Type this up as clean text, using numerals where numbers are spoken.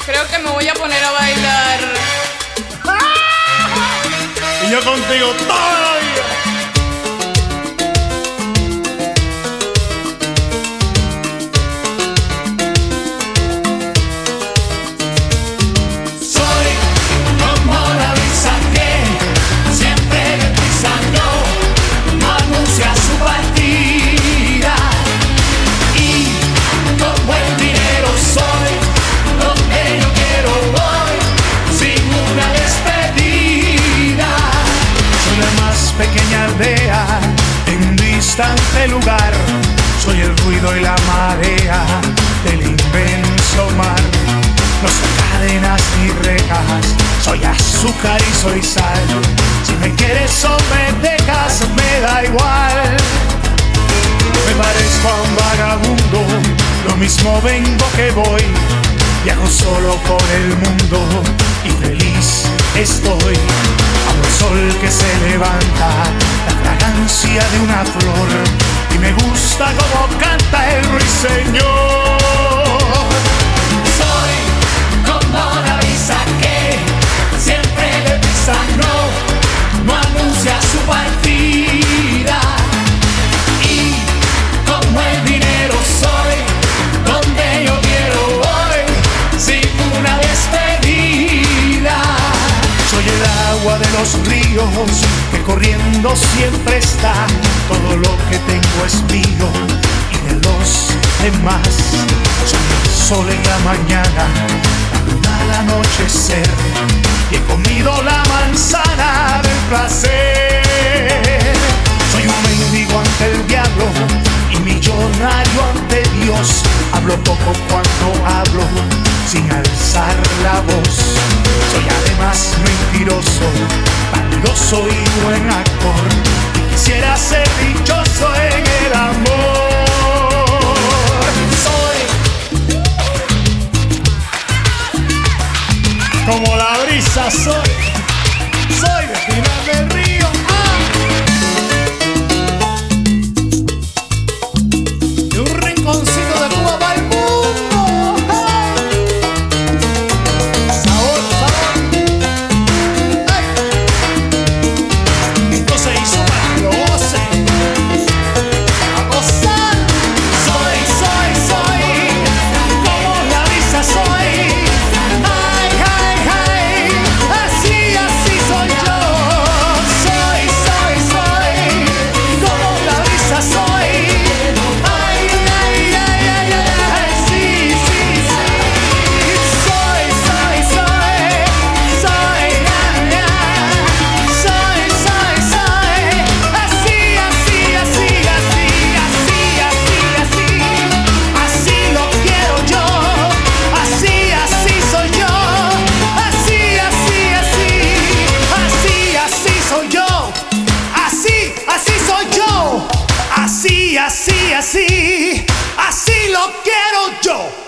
Creo que me voy a poner a bailar. Y yo contigo toda la vida. Soy como la brisa que siempre deprisa no anuncia su partida. Y como el dinero soy, donde yo quiero voy, sin una despedida. Soy la más pequeña aldea en un distante lugar. Soy el ruido y la marea del inmenso mar. No soy cadenas ni rejas, soy azúcar y soy sal. Si me quieres o me dejas, me da igual. Me parezco a un vagabundo, lo mismo vengo que voy. Viajo solo por el mundo y feliz estoy. Amo el sol que se levanta, la fragancia de una flor, y me gusta como canta el ruiseñor. Soy como la brisa que siempre deprisa no anuncia su partida. Y como el dinero soy, donde yo quiero voy, sin una despedida. Soy el agua de los ríos que corriendo siempre está. Todo lo que tengo es mío y de los demás. Soy el sol en la mañana, la luna al anochecer, y he comido la manzana del placer. Soy un mendigo ante el diablo y millonario ante Dios. Hablo poco cuando hablo, sin alzar la voz. Soy además mentiroso, vanidoso y buen actor, y quisiera ser dichoso en el amor. Soy como la brisa, soy de Pinar del Río. De un rinconcito de Cuba para el mundo. Sabor, sabor. Esto se hizo para que lo gocen. A gozar. Soy como la brisa soy. Ay, ay, ay, así soy yo. Soy como la brisa soy. Ay, ay, ay, ay, ay, sí. Soy, así lo quiero yo, así soy yo, así soy yo, así soy yo, así lo quiero yo.